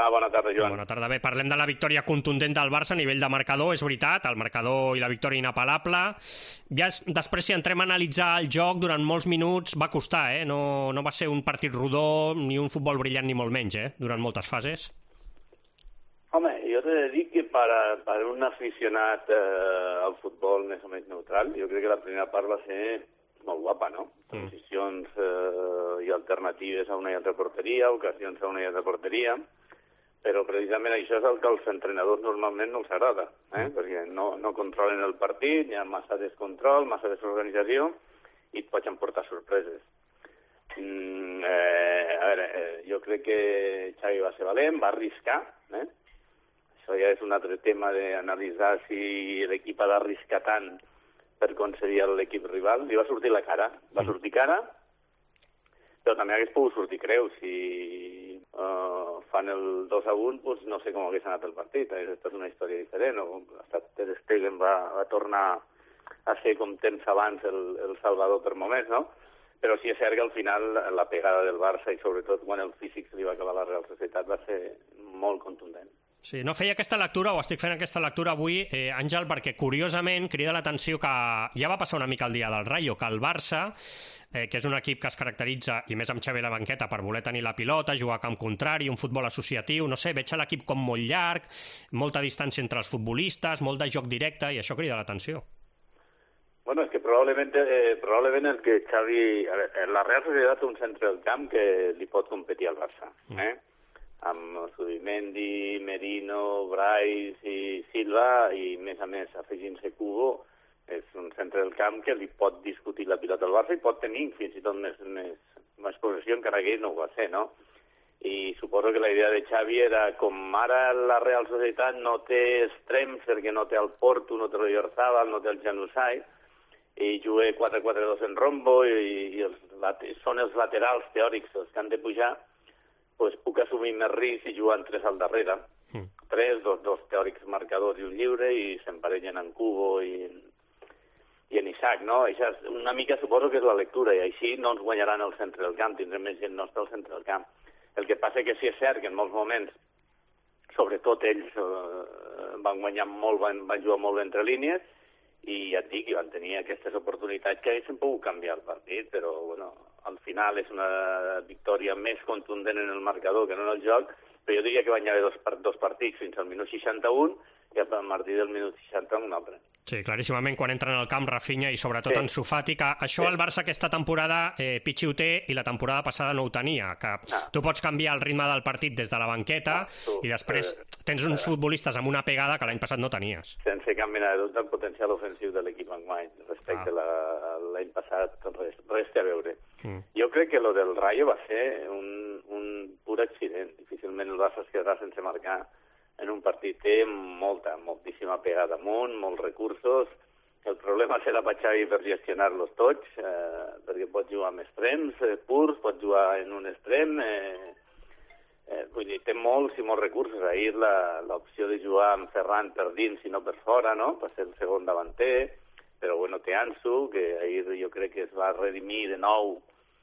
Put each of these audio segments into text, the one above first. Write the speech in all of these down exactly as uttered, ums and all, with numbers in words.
Hola, bona tarda, Joan. Bona tarda. Bé, parlem de la victòria contundent del Barça a nivell de marcador, és veritat, el marcador i la victòria inapel·lable. Ja es, després, si entrem a analitzar el joc, durant molts minuts va costar, eh? No, no va ser un partit rodó, ni un futbol brillant, ni molt menys, eh? Durant moltes fases. Home, jo t'he de dir que per, a, per un aficionat eh, al futbol més o menys neutral, jo crec que la primera part va ser molt guapa, no? Mm. Posicions eh, i alternatives a una i altra porteria, ocasions a una i altra porteria, però precisament això és el que als entrenadors normalment no els agrada, eh? Mm. perquè no, no controlen el partit, hi ha massa descontrol, massa desorganització i et pots emportar sorpreses. Mm, eh, a veure, eh, jo crec que Xavi va ser valent, va arriscar, eh? Això ja és un altre tema d'analitzar si l'equip ha d'arriscar tant per concedir a l'equip rival. Li va sortir la cara, va sortir cara, però també hagués pogut sortir creu. Si uh, fan el dos a un, doncs no sé com hagués anat el partit. Aquesta és una història diferent. O Ter Stegen va, va tornar a ser com temps abans el, el salvador per moments, no? Però sí és cert que al final la pegada del Barça i sobretot quan el físic li va acabar la Real Societat va ser molt contundent. Sí, no feia aquesta lectura, o estic fent aquesta lectura avui, eh, Àngel, perquè curiosament crida l'atenció que ja va passar una mica el dia del Rayo, que el Barça, eh, que és un equip que es caracteritza, i més amb Xavi a la banqueta, per voler tenir la pilota, jugar a camp contrari, un futbol associatiu, no sé, veig l'equip com molt llarg, molta distància entre els futbolistes, molt de joc directe, i això crida l'atenció. Bueno, és que probablement, eh, probablement el que Xavi... A veure, la Real Societat té un centre del camp que li pot competir al Barça, eh? Mm. amb Zubimendi, Merino, Brais i Silva, i més a més afegint-se Cubo, és un centre del camp que li pot discutir la pilota al Barça i pot tenir fins i tot més, més, més possessió, encara que ell no ho va fer, no? I suposo que la idea de Xavi era, com ara la Real Societat no té extrems perquè no té el Porto, no té l'Oyarzabal, no té el Januzaj, i juga quatre quatre dos en rombo i, i els, són els laterals teòrics els que han de pujar, pues puc assumir més risc i jugar en tres al darrere. Mm. Tres, dos, dos teòrics marcadors i un lliure, i s'emparellen en Cubo i, i en Isaac, no? Això és una mica, suposo que és la lectura, i així no ens guanyaran el centre del camp, tindrem més gent nostra al centre del camp. El que passa que sí és cert que en molts moments, sobretot ells eh, van guanyar molt, van, van jugar molt bé entre línies, i ja et dic, i van tenir aquestes oportunitats que haguessin pogut canviar el partit, però bueno, al final és una victòria més contundent en el marcador que no en el joc, però jo diria que van haver dos, dos partits fins al minut seixanta-un i a partir del minut seixanta un altre. Sí, claríssimament, quan entren al camp Rafinha i sobretot sí. Ansu Fati, que això sí. El Barça aquesta temporada eh, Pichi ho té i la temporada passada no ho tenia, que ah. tu pots canviar el ritme del partit des de la banqueta ah, tu, i després eh, tens uns futbolistes amb una pegada que l'any passat no tenies. Sense cap mena de dubte el potencial ofensiu de l'equip enguany respecte ah. a l'any passat, res, res té a veure. Mm. Jo crec que lo del Rayo va ser un, un pur accident. Difícilment el Barça es quedarà sense marcar en un partit. Té molta, moltíssima pegada amunt, molts recursos. El problema serà per Xavi per gestionar-los tots, eh, perquè pot jugar amb extrems eh, purs, pot jugar en un extrem, eh, eh, vull dir, té molts i molts recursos. Ahir l'opció de jugar amb Ferran per dins i no per fora, no?, per ser el segon davanter, però bueno, té Ansu, que ahir jo crec que es va redimir de nou,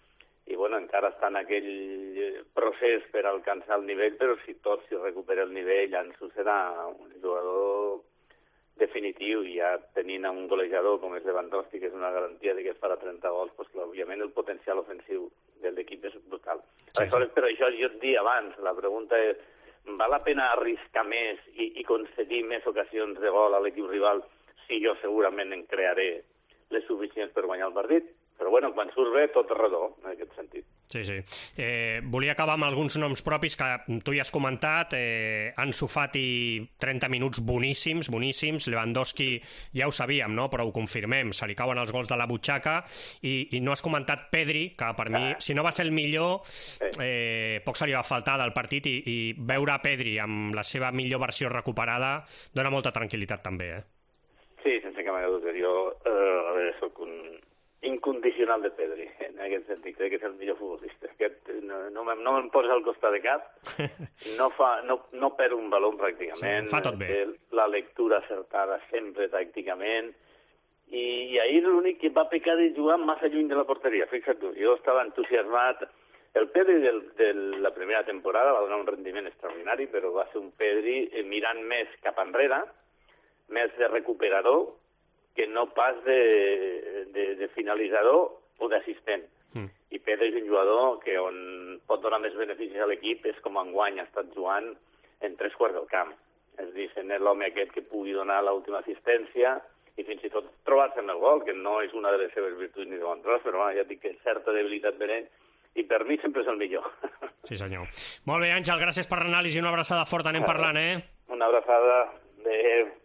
i bueno, encara està en aquell procés per alcançar el nivell, però si tot si recupera el nivell, Ansu serà un jugador definitiu, i ja tenint un golejador com és Lewandowski, que és una garantia de que es farà trenta gols, doncs que, òbviament el potencial ofensiu de l'equip és brutal. Sí, Aleshores, però això jo et dia abans, la pregunta és, val la pena arriscar més i, i concedir més ocasions de gol a l'equip rival si jo segurament en crearé les suficients per guanyar el partit? Però bueno, quan surt bé, tot és redó, en aquest sentit. Sí, sí. Eh, volia acabar amb alguns noms propis que tu ja has comentat. Eh, Ansu Fati, trenta minuts boníssims, boníssims. Lewandowski, ja ho sabíem, no?, però ho confirmem, se li cauen els gols de la butxaca. I, i no has comentat Pedri, que per mi, si no va ser el millor, eh, poc se li va faltar del partit, i, i veure a Pedri amb la seva millor versió recuperada dona molta tranquil·litat també, eh? Sí, sense cap mena de dubte. Jo, eh, a veure, soc un incondicional de Pedri, en aquest sentit, crec que és el millor futbolista. Aquest no, no, no me'n posa al costat de cap, no, fa, no, no perd un baló pràcticament, sí, fa tot bé. Té la lectura acertada sempre tàcticament, i, i ahir l'únic que va pecar de jugar massa lluny de la porteria, fixa't tu, jo estava entusiasmat El Pedri del, de la primera temporada va donar un rendiment extraordinari, però va ser un Pedri mirant més cap enrere, més de recuperador, que no pas de, de, de finalitzador o d'assistent. Mm. I Pedri és un jugador que on pot donar més beneficis a l'equip és com enguany ha estat jugant en tres quarts del camp. És a dir, sent l'home aquest que pugui donar l'última assistència i fins i tot trobar-se en el gol, que no és una de les seves virtuts ni de bon tros, però bueno, ja dic que certa debilitat per ell, i per mi sempre és el millor. Sí, senyor. Molt bé, Àngel, gràcies per l'anàlisi, una abraçada forta, anem parlant, eh? Una abraçada. Adéu.